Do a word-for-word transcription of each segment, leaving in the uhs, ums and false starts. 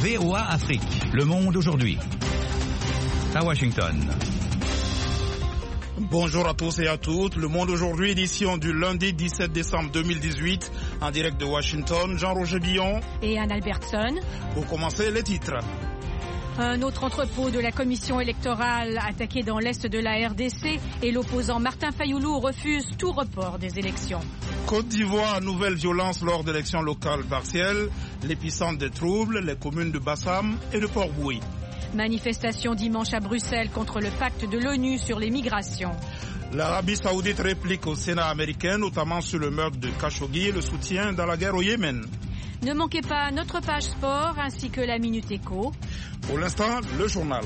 V O A Afrique, Le Monde aujourd'hui. À Washington. Bonjour à tous et à toutes. Le Monde aujourd'hui, édition du lundi dix-sept décembre deux mille dix-huit, en direct de Washington. Jean-Roger Billon et Anne Albertson. Pour commencer, les titres. Un autre entrepôt de la commission électorale attaqué dans l'est de la R D C et l'opposant Martin Fayoulou refuse tout report des élections. Côte d'Ivoire, nouvelle violence lors d'élections locales partielles. L'épicentre des troubles, les communes de Bassam et de Port-Boué. Manifestation dimanche à Bruxelles contre le pacte de l'ONU sur les migrations. L'Arabie Saoudite réplique au Sénat américain, notamment sur le meurtre de Khashoggi et le soutien dans la guerre au Yémen. Ne manquez pas notre page sport ainsi que la Minute Éco. Pour l'instant, le journal.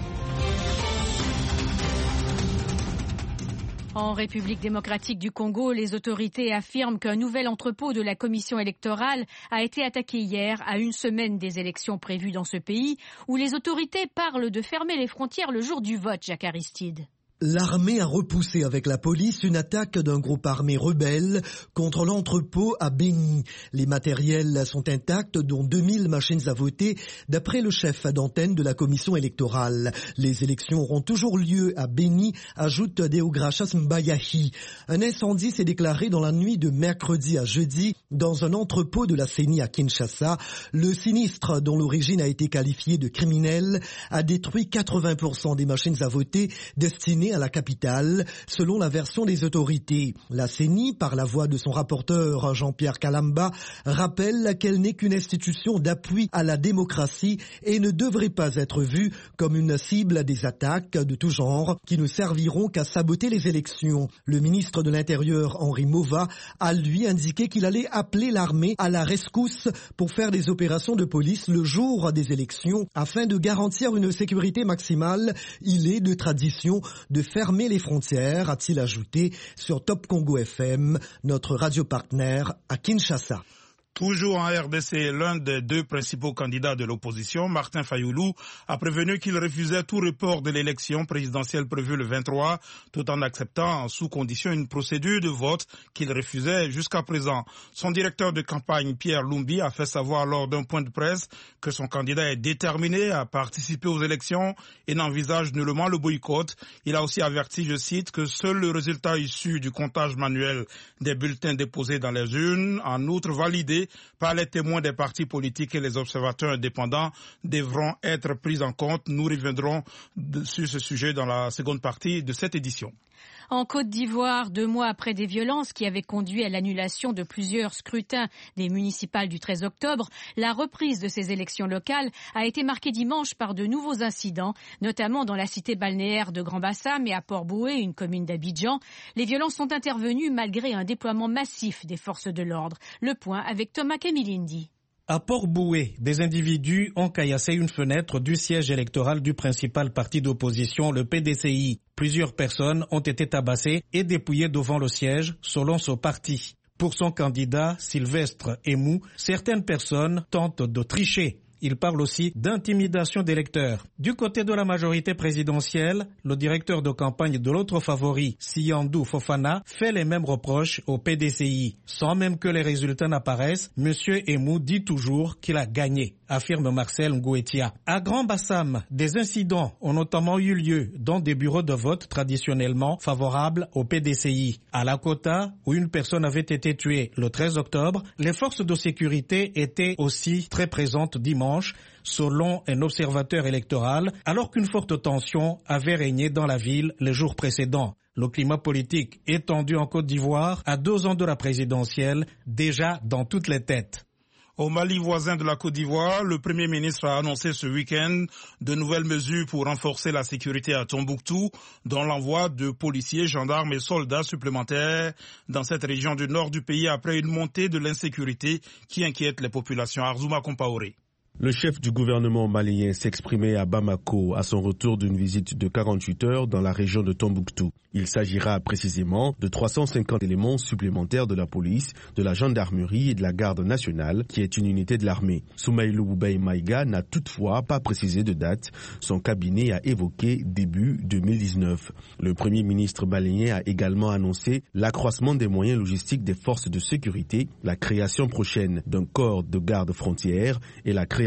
En République démocratique du Congo, les autorités affirment qu'un nouvel entrepôt de la commission électorale a été attaqué hier à une semaine des élections prévues dans ce pays, où les autorités parlent de fermer les frontières le jour du vote, Jacques Aristide. L'armée a repoussé avec la police une attaque d'un groupe armé rebelle contre l'entrepôt à Béni. Les matériels sont intacts, dont deux mille machines à voter, d'après le chef d'antenne de la commission électorale. Les élections auront toujours lieu à Béni, ajoute Deograchas Mbayahi. Un incendie s'est déclaré dans la nuit de mercredi à jeudi dans un entrepôt de la C E N I à Kinshasa. Le sinistre, dont l'origine a été qualifiée de criminelle, a détruit quatre-vingts pour cent des machines à voter destinées à la capitale, selon la version des autorités. La C E N I, par la voix de son rapporteur Jean-Pierre Kalamba, rappelle qu'elle n'est qu'une institution d'appui à la démocratie et ne devrait pas être vue comme une cible des attaques de tout genre qui ne serviront qu'à saboter les élections. Le ministre de l'Intérieur, Henri Mova, a lui indiqué qu'il allait appeler l'armée à la rescousse pour faire des opérations de police le jour des élections afin de garantir une sécurité maximale. Il est de tradition de fermer les frontières, a-t-il ajouté sur Top Congo F M, notre radio partenaire à Kinshasa. Toujours en R D C, l'un des deux principaux candidats de l'opposition, Martin Fayoulou, a prévenu qu'il refusait tout report de l'élection présidentielle prévue le vingt-trois, tout en acceptant sous condition une procédure de vote qu'il refusait jusqu'à présent. Son directeur de campagne, Pierre Lumbi, a fait savoir lors d'un point de presse que son candidat est déterminé à participer aux élections et n'envisage nullement le boycott. Il a aussi averti, je cite, que seul le résultat issu du comptage manuel des bulletins déposés dans les urnes, en outre validé par les témoins des partis politiques et les observateurs indépendants, devront être pris en compte. Nous reviendrons sur ce sujet dans la seconde partie de cette édition. En Côte d'Ivoire, deux mois après des violences qui avaient conduit à l'annulation de plusieurs scrutins des municipales du treize octobre, la reprise de ces élections locales a été marquée dimanche par de nouveaux incidents, notamment dans la cité balnéaire de Grand-Bassam et à Port-Boué, une commune d'Abidjan. Les violences sont intervenues malgré un déploiement massif des forces de l'ordre. Le point avec Thomas Kemilindi. À Port-Boué, des individus ont caillassé une fenêtre du siège électoral du principal parti d'opposition, le P D C I. Plusieurs personnes ont été tabassées et dépouillées devant le siège, selon ce parti. Pour son candidat, Sylvestre Emou, certaines personnes tentent de tricher. Il parle aussi d'intimidation d'électeurs. Du côté de la majorité présidentielle, le directeur de campagne de l'autre favori, Siyandou Fofana, fait les mêmes reproches au P D C I. Sans même que les résultats n'apparaissent, M. Emou dit toujours qu'il a gagné, affirme Marcel Ngouetia. À Grand-Bassam, des incidents ont notamment eu lieu dans des bureaux de vote traditionnellement favorables au P D C I. À Lakota, où une personne avait été tuée le treize octobre, les forces de sécurité étaient aussi très présentes dimanche, selon un observateur électoral, alors qu'une forte tension avait régné dans la ville les jours précédents. Le climat politique est tendu en Côte d'Ivoire à deux ans de la présidentielle, déjà dans toutes les têtes. Au Mali voisin de la Côte d'Ivoire, le Premier ministre a annoncé ce week-end de nouvelles mesures pour renforcer la sécurité à Tombouctou, dont l'envoi de policiers, gendarmes et soldats supplémentaires dans cette région du nord du pays après une montée de l'insécurité qui inquiète les populations. Arzouma Kompaoré. Le chef du gouvernement malien s'exprimait à Bamako à son retour d'une visite de quarante-huit heures dans la région de Tombouctou. Il s'agira précisément de trois cent cinquante éléments supplémentaires de la police, de la gendarmerie et de la garde nationale, qui est une unité de l'armée. Soumaïlou Boubei Maïga n'a toutefois pas précisé de date. Son cabinet a évoqué début deux mille dix-neuf. Le premier ministre malien a également annoncé l'accroissement des moyens logistiques des forces de sécurité, la création prochaine d'un corps de garde frontière et la création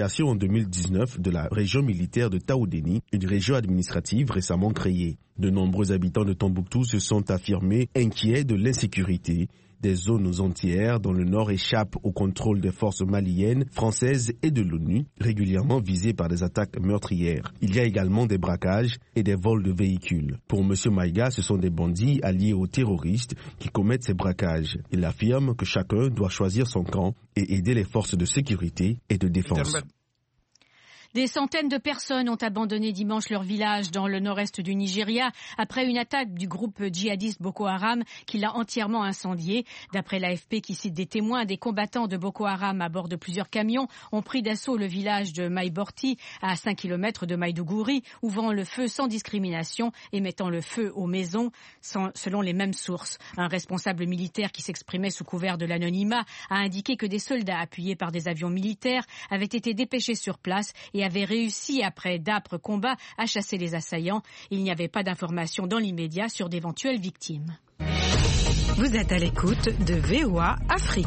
création en deux mille dix-neuf de la région militaire de Taoudéni, une région administrative récemment créée. De nombreux habitants de Tombouctou se sont affirmés inquiets de l'insécurité. Des zones entières dans le nord échappent au contrôle des forces maliennes, françaises et de l'ONU, régulièrement visées par des attaques meurtrières. Il y a également des braquages et des vols de véhicules. Pour M. Maïga, ce sont des bandits alliés aux terroristes qui commettent ces braquages. Il affirme que chacun doit choisir son camp et aider les forces de sécurité et de défense. Des centaines de personnes ont abandonné dimanche leur village dans le nord-est du Nigeria après une attaque du groupe djihadiste Boko Haram qui l'a entièrement incendié. D'après l'A F P qui cite des témoins, des combattants de Boko Haram à bord de plusieurs camions ont pris d'assaut le village de Maiborti à cinq kilomètres de Maïdougouri, ouvrant le feu sans discrimination et mettant le feu aux maisons sans, selon les mêmes sources. Un responsable militaire qui s'exprimait sous couvert de l'anonymat a indiqué que des soldats appuyés par des avions militaires avaient été dépêchés sur place et avait réussi, après d'âpres combats, à chasser les assaillants. Il n'y avait pas d'informations dans l'immédiat sur d'éventuelles victimes. Vous êtes à l'écoute de V O A Afrique.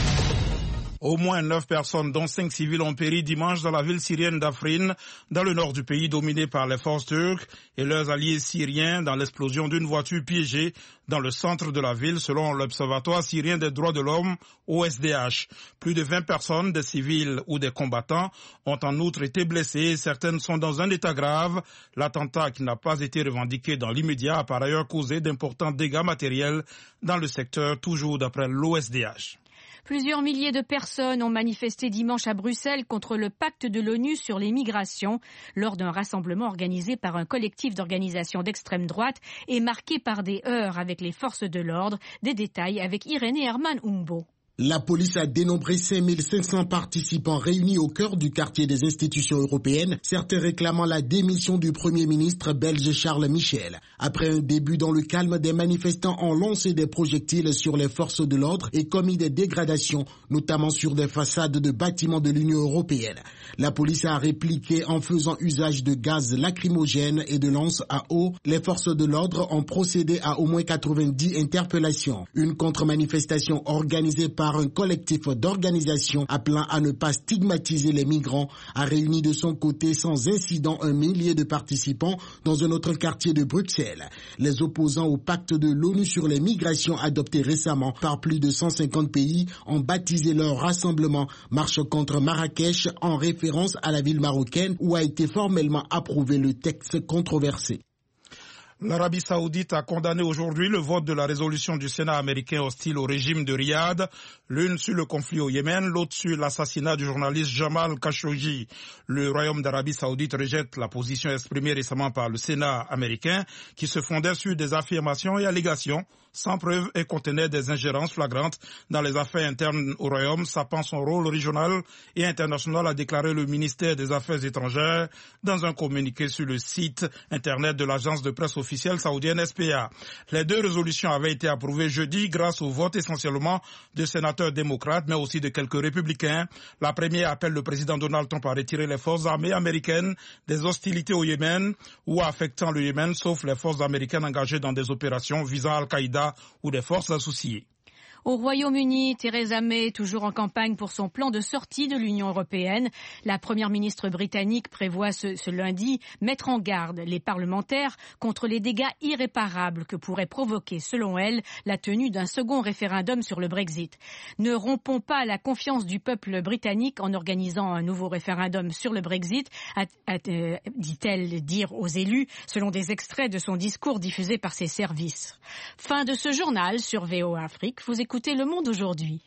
Au moins neuf personnes, dont cinq civils, ont péri dimanche dans la ville syrienne d'Afrin, dans le nord du pays, dominée par les forces turques et leurs alliés syriens, dans l'explosion d'une voiture piégée dans le centre de la ville, selon l'Observatoire syrien des droits de l'homme, O S D H. Plus de vingt personnes, des civils ou des combattants, ont en outre été blessées. Certaines sont dans un état grave. L'attentat, qui n'a pas été revendiqué dans l'immédiat, a par ailleurs causé d'importants dégâts matériels dans le secteur, toujours d'après l'O S D H. Plusieurs milliers de personnes ont manifesté dimanche à Bruxelles contre le pacte de l'ONU sur les migrations lors d'un rassemblement organisé par un collectif d'organisations d'extrême droite et marqué par des heurts avec les forces de l'ordre. Des détails avec Irénée Herman Umbo. La police a dénombré cinq mille cinq cents participants réunis au cœur du quartier des institutions européennes, certains réclamant la démission du Premier ministre belge Charles Michel. Après un début dans le calme, des manifestants ont lancé des projectiles sur les forces de l'ordre et commis des dégradations, notamment sur des façades de bâtiments de l'Union européenne. La police a répliqué en faisant usage de gaz lacrymogène et de lances à eau. Les forces de l'ordre ont procédé à au moins quatre-vingt-dix interpellations. Une contre-manifestation organisée par un collectif d'organisations appelant à ne pas stigmatiser les migrants a réuni de son côté sans incident un millier de participants dans un autre quartier de Bruxelles. Les opposants au pacte de l'ONU sur les migrations adopté récemment par plus de cent cinquante pays ont baptisé leur rassemblement Marche contre Marrakech en référence à la ville marocaine où a été formellement approuvé le texte controversé. L'Arabie saoudite a condamné aujourd'hui le vote de la résolution du Sénat américain hostile au régime de Riyad, l'une sur le conflit au Yémen, l'autre sur l'assassinat du journaliste Jamal Khashoggi. Le Royaume d'Arabie saoudite rejette la position exprimée récemment par le Sénat américain qui se fondait sur des affirmations et allégations sans preuve et contenait des ingérences flagrantes dans les affaires internes au Royaume, sapant son rôle régional et international, a déclaré le ministère des Affaires étrangères dans un communiqué sur le site internet de l'agence de presse officielle saoudienne S P A. Les deux résolutions avaient été approuvées jeudi grâce au vote essentiellement de sénateurs démocrates, mais aussi de quelques républicains. La première appelle le président Donald Trump à retirer les forces armées américaines des hostilités au Yémen ou affectant le Yémen, sauf les forces américaines engagées dans des opérations visant Al-Qaïda ou des forces associées. Au Royaume-Uni, Theresa May est toujours en campagne pour son plan de sortie de l'Union européenne. La première ministre britannique prévoit ce, ce lundi mettre en garde les parlementaires contre les dégâts irréparables que pourrait provoquer, selon elle, la tenue d'un second référendum sur le Brexit. Ne rompons pas la confiance du peuple britannique en organisant un nouveau référendum sur le Brexit, a, a, euh, dit-elle dire aux élus, selon des extraits de son discours diffusé par ses services. Fin de ce journal sur V O A Afrique. Vous écoutez Le Monde aujourd'hui.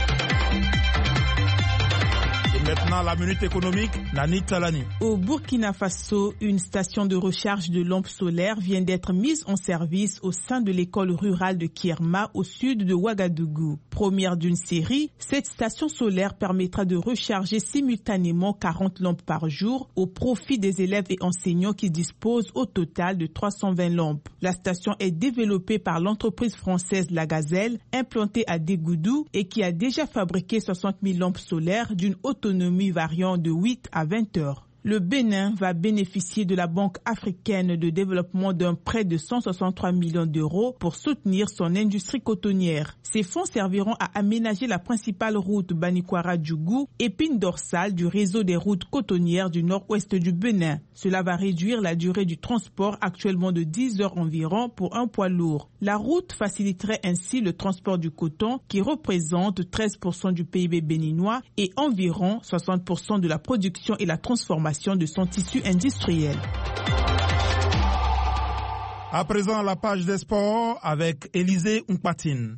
Et maintenant, la minute économique, Nani Talani. Au Burkina Faso, une station de recharge de lampes solaires vient d'être mise en service au sein de l'école rurale de Kierma, au sud de Ouagadougou. Première d'une série, cette station solaire permettra de recharger simultanément quarante lampes par jour au profit des élèves et enseignants qui disposent au total de trois cent vingt lampes. La station est développée par l'entreprise française La Gazelle, implantée à Dégoudou et qui a déjà fabriqué soixante mille lampes solaires d'une autonomie variant de huit à vingt heures. Le Bénin va bénéficier de la Banque africaine de développement d'un prêt de cent soixante-trois millions d'euros pour soutenir son industrie cotonnière. Ces fonds serviront à aménager la principale route Banikwara-Djougou, épine dorsale du réseau des routes cotonnières du nord-ouest du Bénin. Cela va réduire la durée du transport actuellement de dix heures environ pour un poids lourd. La route faciliterait ainsi le transport du coton qui représente treize pour cent du P I B béninois et environ soixante pour cent de la production et la transformation de son tissu industriel. À présent, la page des sports avec Élisée Mpatine.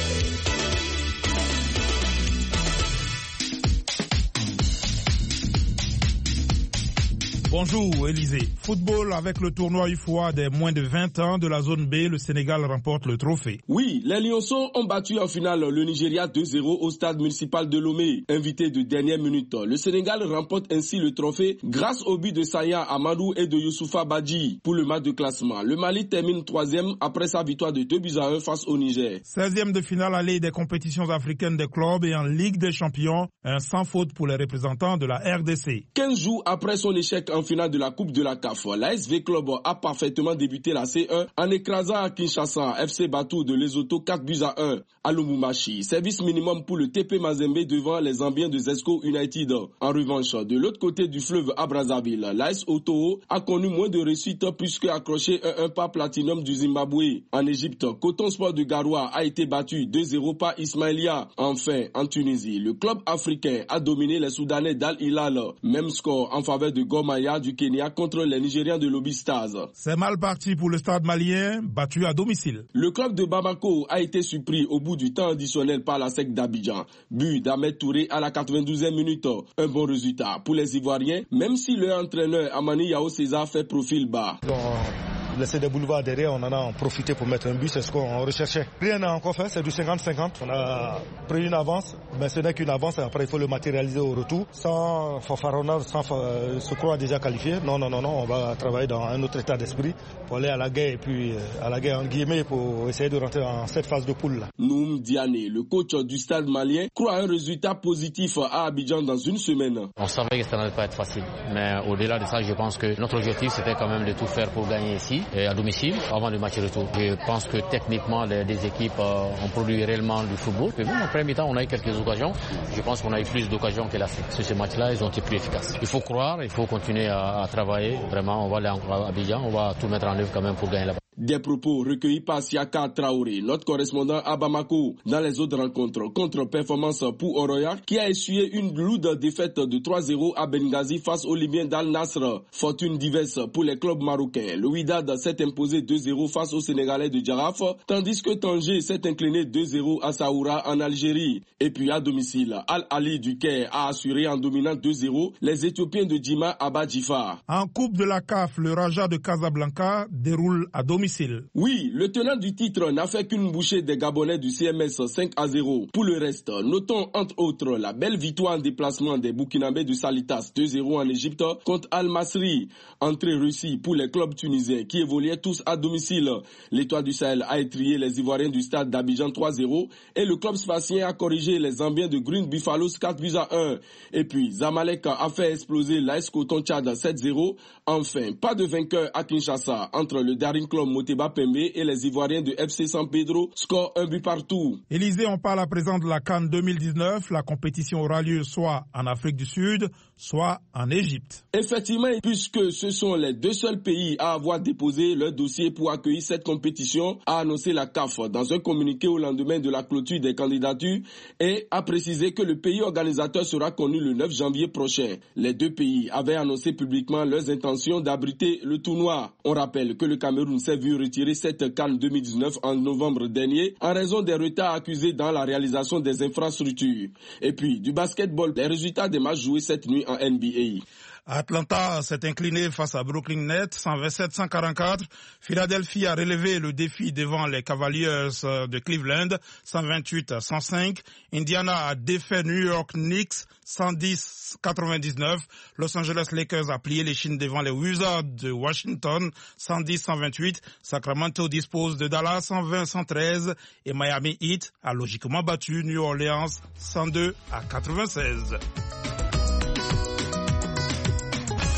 Bonjour Élisée. Football avec le tournoi U F O A des moins de vingt ans de la zone B, le Sénégal remporte le trophée. Oui, les Lionceaux ont battu en finale le Nigeria deux zéro au stade municipal de Lomé. Invité de dernière minute, le Sénégal remporte ainsi le trophée grâce au but de Saya Amadou et de Youssoufa Badji. Pour le match de classement, le Mali termine troisième après sa victoire de deux buts à un face au Niger. seizième de finale allée des compétitions africaines des clubs et en Ligue des champions, un sans faute pour les représentants de la R D C. quinze jours après son échec en finale de la Coupe de la C A F, l'A S V Club a parfaitement débuté la C un en écrasant à Kinshasa F C Batou de Lesotho quatre buts à un à Lubumbashi. Service minimum pour le T P Mazembe devant les Zambiens de Zesco United. En revanche, de l'autre côté du fleuve à Brazzaville, l'A S Otoo a connu moins de réussite puisque accroché un un par Platinum du Zimbabwe. En Égypte, Coton Sport de Garoua a été battu deux zéro par Ismaïlia. Enfin, en Tunisie, le club africain a dominé les Soudanais d'Al Hilal. Même score en faveur de Gormaya du Kenya contre les Nigériens de Lobby Stars. C'est mal parti pour le stade malien, battu à domicile. Le club de Bamako a été surpris au bout du temps additionnel par la S E C d'Abidjan. But d'Ahmed Touré à la quatre-vingt-douzième minute. Un bon résultat pour les Ivoiriens, même si leur entraîneur Amani Yao César fait profil bas. Laisser des boulevards derrière, on en a profité pour mettre un but, c'est ce qu'on recherchait. Rien n'a encore fait, c'est du cinquante cinquante. On a pris une avance, mais ce n'est qu'une avance, après il faut le matérialiser au retour. Sans fanfaronnade, sans euh, se croire déjà qualifié. Non, non, non, non, on va travailler dans un autre état d'esprit pour aller à la guerre, et puis euh, à la guerre en guillemets, pour essayer de rentrer dans cette phase de poule là. Noum Diané, le coach du stade malien, croit à un résultat positif à Abidjan dans une semaine. On savait que ça n'allait pas être facile, mais au-delà de ça, je pense que notre objectif c'était quand même de tout faire pour gagner ici. Et à domicile avant le match retour. Je pense que techniquement les deux équipes euh, ont produit réellement du football. Et même en premier temps, on a eu quelques occasions. Je pense qu'on a eu plus d'occasions que l'Afrique. Sur ce match-là, ils ont été plus efficaces. Il faut croire, il faut continuer à, à travailler. Vraiment, on va aller à Abidjan, on va tout mettre en œuvre quand même pour gagner là-bas. Des propos recueillis par Siaka Traoré, notre correspondant à Bamako, dans les autres rencontres. Contre-performance pour Oroya, qui a essuyé une lourde défaite de trois zéro à Benghazi face aux Libyens d'Al Nasr. Fortune diverse pour les clubs marocains. Le Wydad s'est imposé deux zéro face aux Sénégalais de Djaraf, tandis que Tanger s'est incliné deux zéro à Saoura en Algérie. Et puis à domicile, Al-Ali du Caire a assuré en dominant deux zéro les Éthiopiens de Djima Abba Djifa. En Coupe de la C A F, le Raja de Casablanca déroule à domicile. Oui, le tenant du titre n'a fait qu'une bouchée des Gabonais du C M S cinq à zéro. Pour le reste, notons entre autres la belle victoire en déplacement des Burkinabés de Salitas deux zéro en Égypte contre Al-Masri. Entrée réussie pour les clubs tunisiens qui évoluaient tous à domicile. L'Étoile du Sahel a étrié les Ivoiriens du stade d'Abidjan trois zéro et le club spatien a corrigé les Zambiens de Green Buffaloes quatre buts à un. Et puis Zamalek a fait exploser l'A S Coton Tchad sept zéro. Enfin, pas de vainqueur à Kinshasa entre le Daring Club Moteba Pembe et les Ivoiriens de F C San Pedro, score un but partout. Élisée, on parle à présent de la CAN deux mille dix-neuf. La compétition aura lieu soit en Afrique du Sud, soit en Égypte. Effectivement, puisque ce sont les deux seuls pays à avoir déposé leur dossier pour accueillir cette compétition, a annoncé la C A F dans un communiqué au lendemain de la clôture des candidatures et a précisé que le pays organisateur sera connu le neuf janvier prochain. Les deux pays avaient annoncé publiquement leurs intentions d'abriter le tournoi. On rappelle que le Cameroun s'est vu retirer cette CAN deux mille dix-neuf en novembre dernier en raison des retards accusés dans la réalisation des infrastructures. Et puis, du basketball, les résultats des matchs joués cette nuit en N B A. Atlanta s'est incliné face à Brooklyn Nets, cent vingt-sept à cent quarante-quatre. Philadelphie a relevé le défi devant les Cavaliers de Cleveland, cent vingt-huit à cent cinq. Indiana a défait New York Knicks, cent dix à quatre-vingt-dix-neuf. Los Angeles Lakers a plié les chines devant les Wizards de Washington, cent dix à cent vingt-huit. Sacramento dispose de Dallas, cent vingt à cent treize. Et Miami Heat a logiquement battu New Orleans, cent deux à quatre-vingt-seize.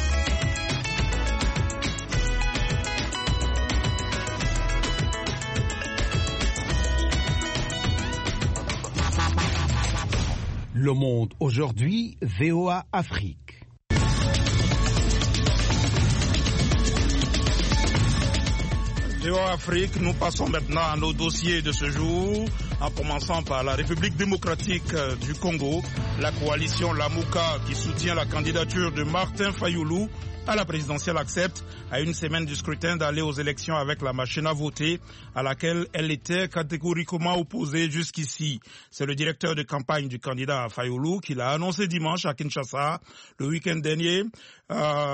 Le Monde aujourd'hui, V O A Afrique. V O A Afrique, nous passons maintenant à nos dossiers de ce jour, en commençant par la République démocratique du Congo, la coalition Lamuka qui soutient la candidature de Martin Fayulu à la présidentielle accepte, à une semaine du scrutin, d'aller aux élections avec la machine à voter à laquelle elle était catégoriquement opposée jusqu'ici. C'est le directeur de campagne du candidat Fayulu qui l'a annoncé dimanche à Kinshasa. Le week-end dernier, euh,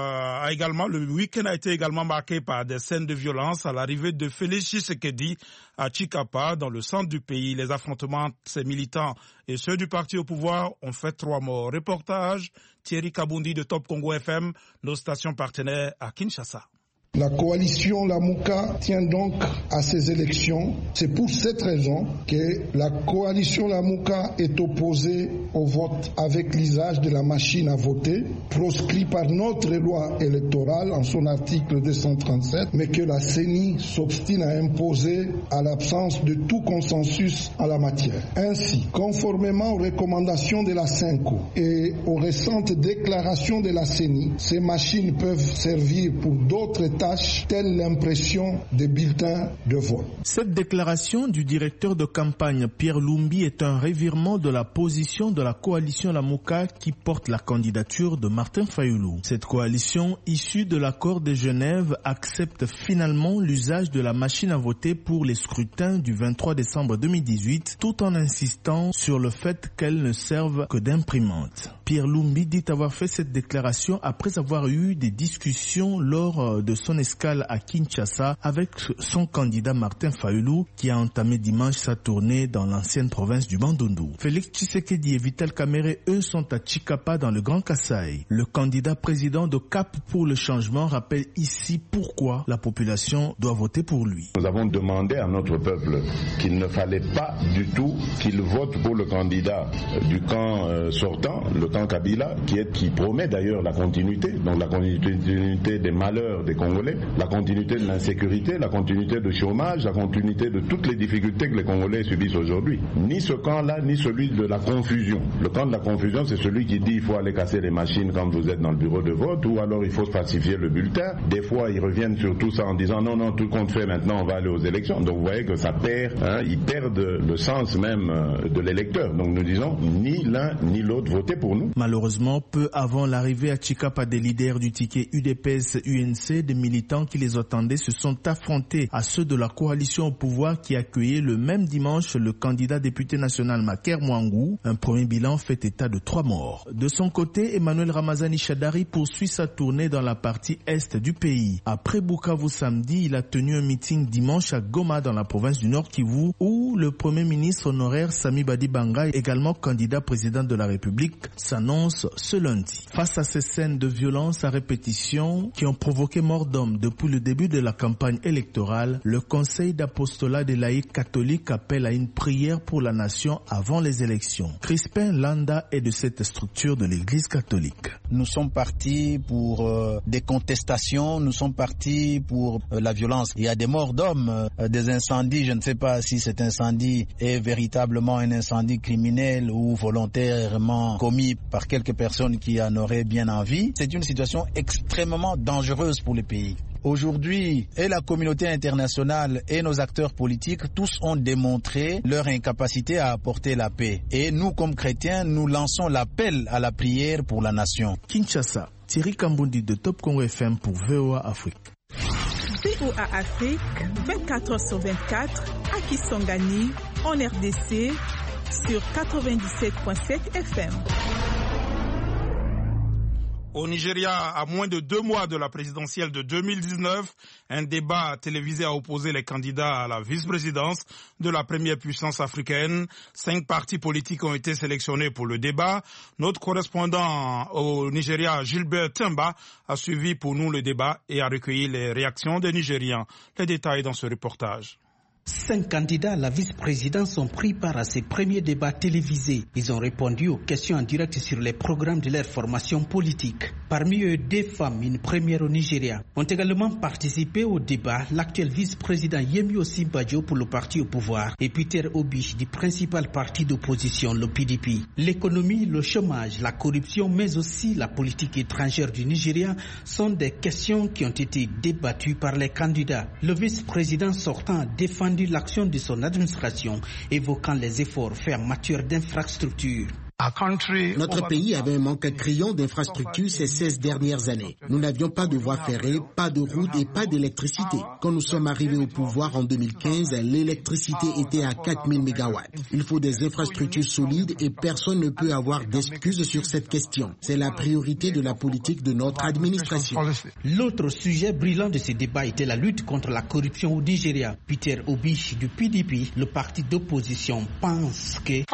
a également, le week-end a été également marqué par des scènes de violence à l'arrivée de Félix Tshisekedi à Chikapa, dans le centre du pays. Les affrontements de ses militants et ceux du parti au pouvoir ont fait trois morts. Reportage Thierry Kabundi de Top Congo F M, nos stations partenaires à Kinshasa. La coalition Lamuka tient donc à ces élections. C'est pour cette raison que la coalition Lamuka est opposée au vote avec l'usage de la machine à voter, proscrit par notre loi électorale en son article deux cent trente-sept, mais que la C E N I s'obstine à imposer à l'absence de tout consensus en la matière. Ainsi, conformément aux recommandations de la CENCO et aux récentes déclarations de la C E N I, ces machines peuvent servir pour d'autres états telle l'impression des bulletins de vote. Cette déclaration du directeur de campagne Pierre Lumbi est un revirement de la position de la coalition Lamuka qui porte la candidature de Martin Fayulu. Cette coalition, issue de l'accord de Genève, accepte finalement l'usage de la machine à voter pour les scrutins du vingt-trois décembre deux mille dix-huit, tout en insistant sur le fait qu'elle ne serve que d'imprimante. Pierre Lumbi dit avoir fait cette déclaration après avoir eu des discussions lors de son escale à Kinshasa avec son candidat Martin Fayulu qui a entamé dimanche sa tournée dans l'ancienne province du Bandundu. Félix Tshisekedi et Vital Kamerhe, eux, sont à Chikapa dans le Grand Kasaï. Le candidat président de Cap pour le changement rappelle ici pourquoi la population doit voter pour lui. Nous avons demandé à notre peuple qu'il ne fallait pas du tout qu'il vote pour le candidat du camp euh, sortant, le camp Kabila, qui, est, qui promet d'ailleurs la continuité, donc la continuité des malheurs des Congolais, la continuité de l'insécurité, la continuité du chômage, la continuité de toutes les difficultés que les Congolais subissent aujourd'hui. Ni ce camp-là, ni celui de la confusion. Le camp de la confusion, c'est celui qui dit il faut aller casser les machines quand vous êtes dans le bureau de vote, ou alors il faut falsifier le bulletin. Des fois, ils reviennent sur tout ça en disant non, non, tout compte fait, maintenant on va aller aux élections. Donc vous voyez que ça perd, hein, ils perdent le sens même de l'électeur. Donc nous disons ni l'un ni l'autre, votez pour nous. Malheureusement, peu avant l'arrivée à Chikapa des leaders du ticket U D P S U N C, des militants qui les attendaient se sont affrontés à ceux de la coalition au pouvoir qui accueillait le même dimanche le candidat député national Maker Mwangou. Un premier bilan fait état de trois morts. De son côté, Emmanuel Ramazani Shadari poursuit sa tournée dans la partie est du pays. Après Bukavu samedi, il a tenu un meeting dimanche à Goma dans la province du Nord Kivu où le premier ministre honoraire Sami Badibanga, également candidat président de la République, s'annonce ce lundi. Face à ces scènes de violence à répétition qui ont provoqué mort d'hommes depuis le début de la campagne électorale, le Conseil d'apostolat des laïcs catholiques appelle à une prière pour la nation avant les élections. Crispin Landa est de cette structure de l'Église catholique. Nous sommes partis pour euh, des contestations, nous sommes partis pour euh, la violence. Il y a des morts d'hommes, euh, des incendies. Je ne sais pas si cet incendie est véritablement un incendie criminel ou volontairement commis par quelques personnes qui en auraient bien envie. C'est une situation extrêmement dangereuse pour le pays. Aujourd'hui, et la communauté internationale et nos acteurs politiques, tous ont démontré leur incapacité à apporter la paix. Et nous, comme chrétiens, nous lançons l'appel à la prière pour la nation. Kinshasa, Thierry Kambundi de Top Congo F M pour V O A Afrique. V O A Afrique, vingt-quatre heures sur vingt-quatre, à Kisangani, en R D C, sur quatre-vingt-dix-sept virgule sept F M. Au Nigeria, à moins de deux mois de la présidentielle de deux mille dix-neuf, un débat télévisé a opposé les candidats à la vice-présidence de la première puissance africaine. Cinq partis politiques ont été sélectionnés pour le débat. Notre correspondant au Nigeria, Gilbert Temba, a suivi pour nous le débat et a recueilli les réactions des Nigérians. Les détails dans ce reportage. Cinq candidats à la vice-présidence ont pris part à ces premiers débats télévisés. Ils ont répondu aux questions en direct sur les programmes de leur formation politique. Parmi eux, deux femmes, une première au Nigeria, ont également participé au débat. L'actuel vice-président Yemi Osinbajo pour le parti au pouvoir et Peter Obi du principal parti d'opposition, le P D P. L'économie, le chômage, la corruption, mais aussi la politique étrangère du Nigeria sont des questions qui ont été débattues par les candidats. Le vice-président sortant a défendu l'action de son administration, évoquant les efforts faits en matière d'infrastructures. Notre pays avait un manque criant d'infrastructures ces seize dernières années. Nous n'avions pas de voies ferrées, pas de routes et pas d'électricité. Quand nous sommes arrivés au pouvoir en deux mille quinze, l'électricité était à quatre mille mégawatts. Il faut des infrastructures solides et personne ne peut avoir d'excuses sur cette question. C'est la priorité de la politique de notre administration. L'autre sujet brillant de ce débat était la lutte contre la corruption au Nigeria. Peter Obi du P D P, le parti d'opposition, pense que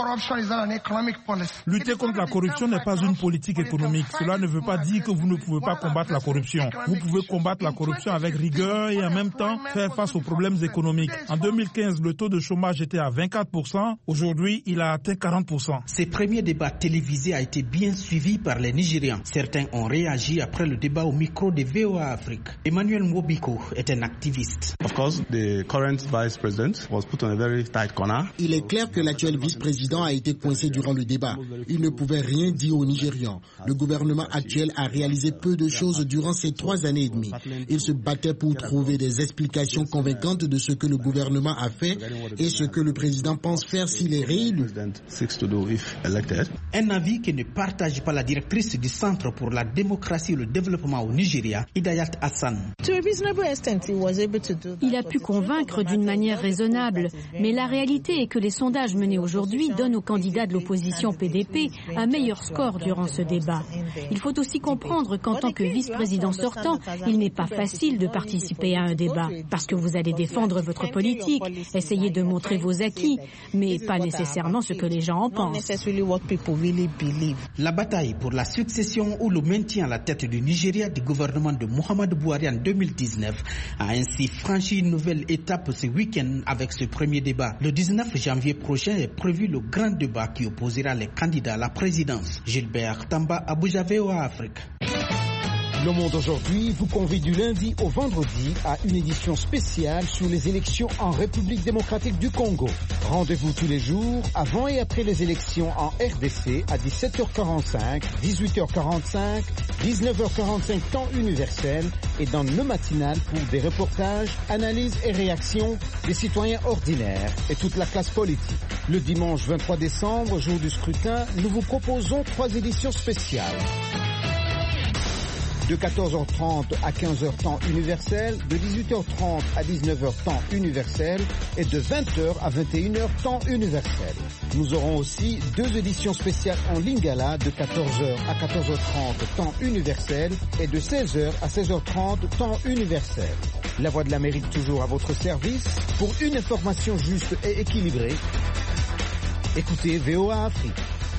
lutter contre la corruption n'est pas une politique économique. Cela ne veut pas dire que vous ne pouvez pas combattre la corruption. Vous pouvez combattre la corruption avec rigueur et en même temps faire face aux problèmes économiques. En deux mille quinze, le taux de chômage était à vingt-quatre pour cent. Aujourd'hui, il a atteint quarante pour cent. Ces premiers débats télévisés ont été bien suivis par les Nigérians. Certains ont réagi après le débat au micro de V O A Afrique. Emmanuel Mwobiko est un activiste. Of course, the current vice president was put on a very tight corner. Il est clair que l'actuel vice-président a été coincé durant le débat. Il ne pouvait rien dire aux Nigérians. Le gouvernement actuel a réalisé peu de choses durant ces trois années et demie. Il se battait pour trouver des explications convaincantes de ce que le gouvernement a fait et ce que le président pense faire s'il est réélu. Un avis que ne partage pas la directrice du Centre pour la démocratie et le développement au Nigeria, Hidayat Hassan. Il a pu convaincre d'une manière raisonnable, mais la réalité est que les sondages menés aujourd'hui donnent aux candidats de l'opposition P D P un meilleur score durant ce débat. Il faut aussi comprendre qu'en tant que vice-président sortant, il n'est pas facile de participer à un débat, parce que vous allez défendre votre politique, essayer de montrer vos acquis, mais pas nécessairement ce que les gens en pensent. La bataille pour la succession ou le maintien à la tête du Nigeria du gouvernement de Muhammadu Buhari en deux mille dix-neuf a ainsi franchi une nouvelle étape ce week-end avec ce premier débat. Le dix-neuf janvier prochain est prévu le grand débat qui opposera les candidats à la présidence. Gilbert Tamba, Abuja, V O A Afrique. Le Monde aujourd'hui vous convie du lundi au vendredi à une édition spéciale sur les élections en République démocratique du Congo. Rendez-vous tous les jours avant et après les élections en R D C à dix-sept heures quarante-cinq, dix-huit heures quarante-cinq, dix-neuf heures quarante-cinq temps universel et dans le matinal pour des reportages, analyses et réactions des citoyens ordinaires et toute la classe politique. Le dimanche vingt-trois décembre, jour du scrutin, nous vous proposons trois éditions spéciales. De quatorze heures trente à quinze heures temps universel, de dix-huit heures trente à dix-neuf heures temps universel et de vingt heures à vingt et une heures temps universel. Nous aurons aussi deux éditions spéciales en Lingala de quatorze heures à quatorze heures trente temps universel et de seize heures à seize heures trente temps universel. La Voix de l'Amérique toujours à votre service pour une information juste et équilibrée. Écoutez V O A Afrique.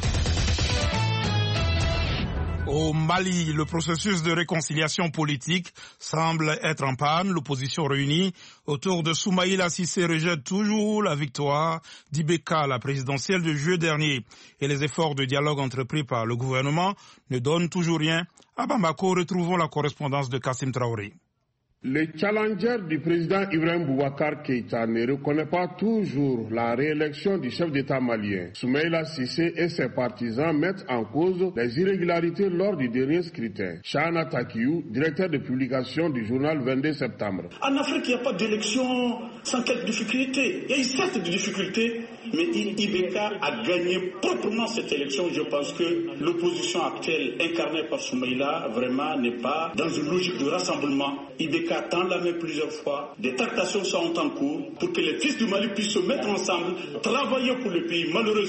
Au Mali, le processus de réconciliation politique semble être en panne. L'opposition réunie autour de Soumaïla Cissé rejette toujours la victoire d'Ibeka, la présidentielle de juillet dernier. Et les efforts de dialogue entrepris par le gouvernement ne donnent toujours rien. À Bamako, retrouvons la correspondance de Kassim Traoré. Le challenger du président Ibrahim Boubacar Keïta ne reconnaît pas toujours la réélection du chef d'État malien. Soumaïla Cissé et ses partisans mettent en cause les irrégularités lors du dernier scrutin. Chana Takiou, directeur de publication du journal vingt-deux septembre. En Afrique, il n'y a pas d'élection sans quelques difficultés. Il y a eu certes des difficultés, mais Ibeka a gagné proprement cette élection. Je pense que l'opposition actuelle, incarnée par Soumaïla, vraiment n'est pas dans une logique de rassemblement. Ibeka tend la main plusieurs fois. Des tractations sont en cours pour que les fils du Mali puissent se mettre ensemble, travailler pour le pays. Malheureusement,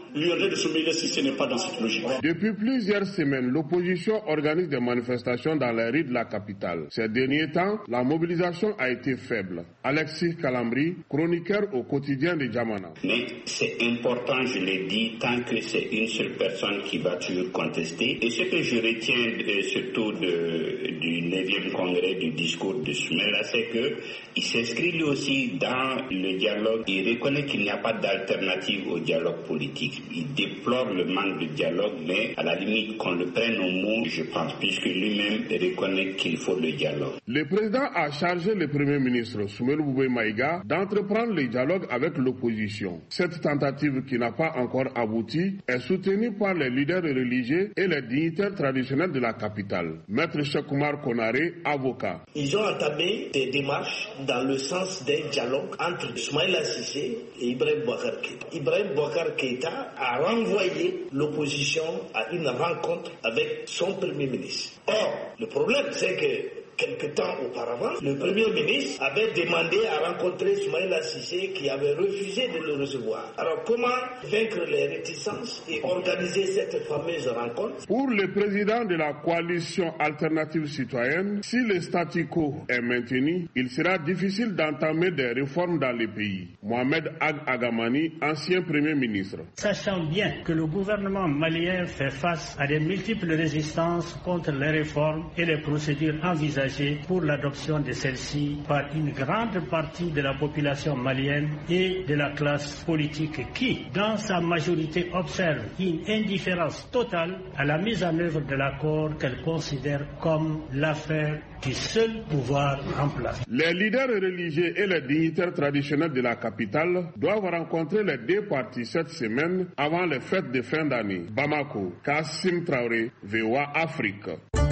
Lionel Soumaïla Cissé n'est pas dans cette logique. Depuis plusieurs semaines, l'opposition organise des manifestations dans les rues de la capitale. Ces derniers temps, la mobilisation a été faible. Alexis Kalambri, chroniqueur au quotidien de Djamana. Mais c'est important, je l'ai dit, tant que c'est une seule personne qui va toujours contester. Et ce que je retiens de, surtout de, du neuvième congrès du discours de Soumaïla, c'est qu'il s'inscrit lui aussi dans le dialogue. Il reconnaît qu'il n'y a pas d'alternative au dialogue politique. Il déplore le manque de dialogue, mais à la limite qu'on le prenne au mot, je pense, puisque lui-même reconnaît qu'il faut le dialogue. Le président a chargé le Premier ministre Soumaïla Boubèye Maïga d'entreprendre le dialogue avec l'opposition. Cette tentative qui n'a pas encore abouti est soutenue par les leaders religieux et les dignitaires traditionnels de la capitale. Maître Cheikh Oumar Konaré, avocat. Ils ont entamé des démarches dans le sens d'un dialogue entre Soumaïla Cissé et Ibrahim Boubacar Keïta. Ibrahim Boubacar Keïta a renvoyé l'opposition à une rencontre avec son Premier ministre. Or, le problème, c'est que quelque temps auparavant, le Premier ministre avait demandé à rencontrer Soumaïla Cissé qui avait refusé de le recevoir. Alors comment vaincre les réticences et organiser cette fameuse rencontre? Pour le président de la coalition alternative citoyenne, si le statu quo est maintenu, il sera difficile d'entamer des réformes dans le pays. Mohamed Ag Agamani, ancien Premier ministre. Sachant bien que le gouvernement malien fait face à de multiples résistances contre les réformes et les procédures envisagées pour l'adoption de celle-ci par une grande partie de la population malienne et de la classe politique qui, dans sa majorité, observe une indifférence totale à la mise en œuvre de l'accord qu'elle considère comme l'affaire du seul pouvoir en place. Les leaders religieux et les dignitaires traditionnels de la capitale doivent rencontrer les deux parties cette semaine avant les fêtes de fin d'année. Bamako, Kassim Traoré, V O A Afrique.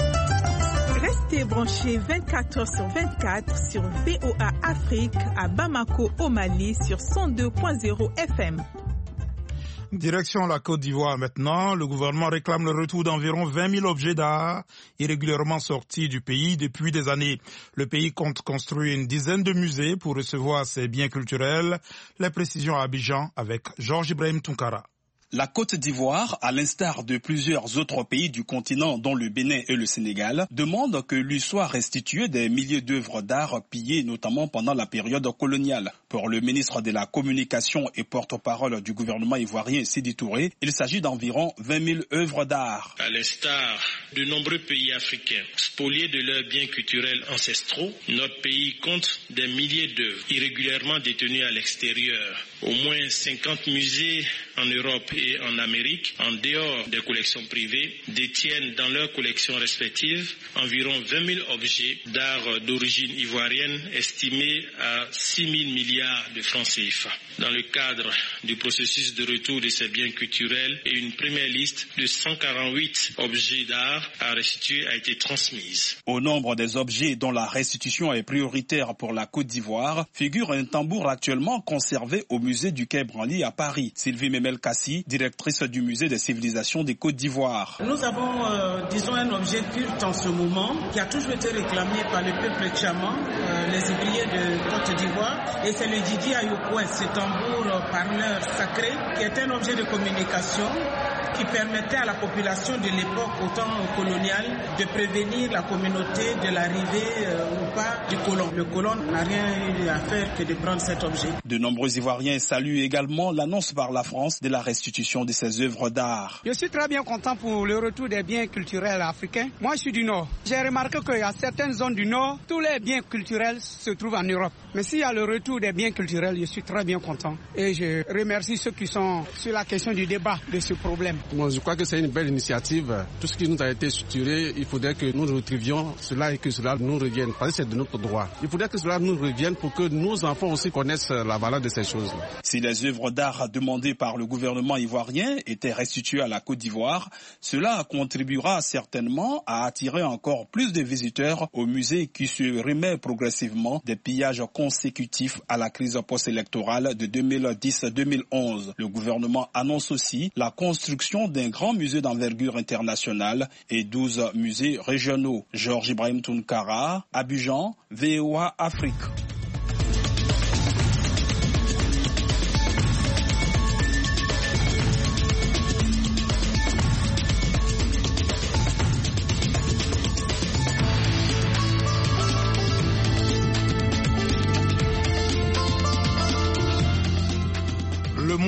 Restez branchés vingt-quatre heures sur vingt-quatre sur V O A Afrique à Bamako au Mali sur cent deux point zéro F M. Direction la Côte d'Ivoire maintenant. Le gouvernement réclame le retour d'environ vingt mille objets d'art irrégulièrement sortis du pays depuis des années. Le pays compte construire une dizaine de musées pour recevoir ses biens culturels. Les précisions à Abidjan avec Georges Ibrahim Tunkara. La Côte d'Ivoire, à l'instar de plusieurs autres pays du continent dont le Bénin et le Sénégal, demande que lui soient restituées des milliers d'œuvres d'art pillées notamment pendant la période coloniale. Pour le ministre de la Communication et porte-parole du gouvernement ivoirien Sidi Touré, il s'agit d'environ vingt mille œuvres d'art. À l'instar de nombreux pays africains spoliés de leurs biens culturels ancestraux, notre pays compte des milliers d'œuvres irrégulièrement détenues à l'extérieur. Au moins cinquante musées en Europe et en Amérique, en dehors des collections privées, détiennent dans leurs collections respectives environ vingt mille objets d'art d'origine ivoirienne estimés à six mille milliards de francs C F A. Dans le cadre du processus de retour de ces biens culturels, et une première liste de cent quarante-huit objets d'art à restituer a été transmise. Au nombre des objets dont la restitution est prioritaire pour la Côte d'Ivoire, figure un tambour actuellement conservé au musée du Quai Branly à Paris. Sylvie Memel-Kassi, directrice du musée des civilisations des Côtes d'Ivoire. Nous avons, euh, disons, un objet culte en ce moment qui a toujours été réclamé par le peuple tchaman, euh, les ouvriers de Côte d'Ivoire, et c'est le Didi Ayokoué, ce tambour euh, parleur sacré, qui est un objet de communication qui permettait à la population de l'époque, au temps colonial, de prévenir la communauté de l'arrivée euh, ou pas du colon. Le colon n'a rien eu à faire que de prendre cet objet. De nombreux Ivoiriens saluent également l'annonce par la France de la restitution de ces œuvres d'art. Je suis très bien content pour le retour des biens culturels africains. Moi, je suis du Nord. J'ai remarqué qu'il y a certaines zones du Nord, tous les biens culturels se trouvent en Europe. Mais s'il y a le retour des biens culturels, je suis très bien content. Et je remercie ceux qui sont sur la question du débat de ce problème. Moi, je crois que c'est une belle initiative. Tout ce qui nous a été structuré, il faudrait que nous retrouvions cela et que cela nous revienne. Parce que c'est de notre droit. Il faudrait que cela nous revienne pour que nos enfants aussi connaissent la valeur de ces choses-là. Si les œuvres d'art demandées par le gouvernement ivoirien étaient restituées à la Côte d'Ivoire, cela contribuera certainement à attirer encore plus de visiteurs au musée qui se remet progressivement des pillages consécutifs à la crise post-électorale de deux mille dix deux mille onze. Le gouvernement annonce aussi la construction d'un grand musée d'envergure internationale et douze musées régionaux. Georges Ibrahim Tunkara, Abidjan, V O A Afrique.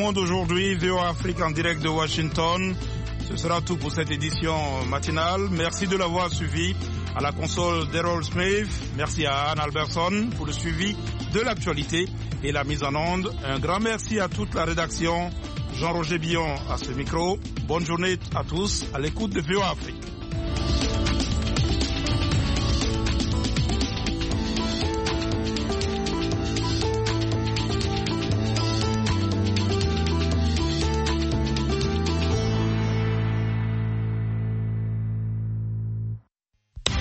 Monde aujourd'hui, V O A Afrique en direct de Washington. Ce sera tout pour cette édition matinale. Merci de l'avoir suivi. À la console d'Errol Smith, merci à Anne Alberson pour le suivi de l'actualité et la mise en onde. Un grand merci à toute la rédaction. Jean-Roger Billon à ce micro. Bonne journée à tous à l'écoute de V O A Afrique.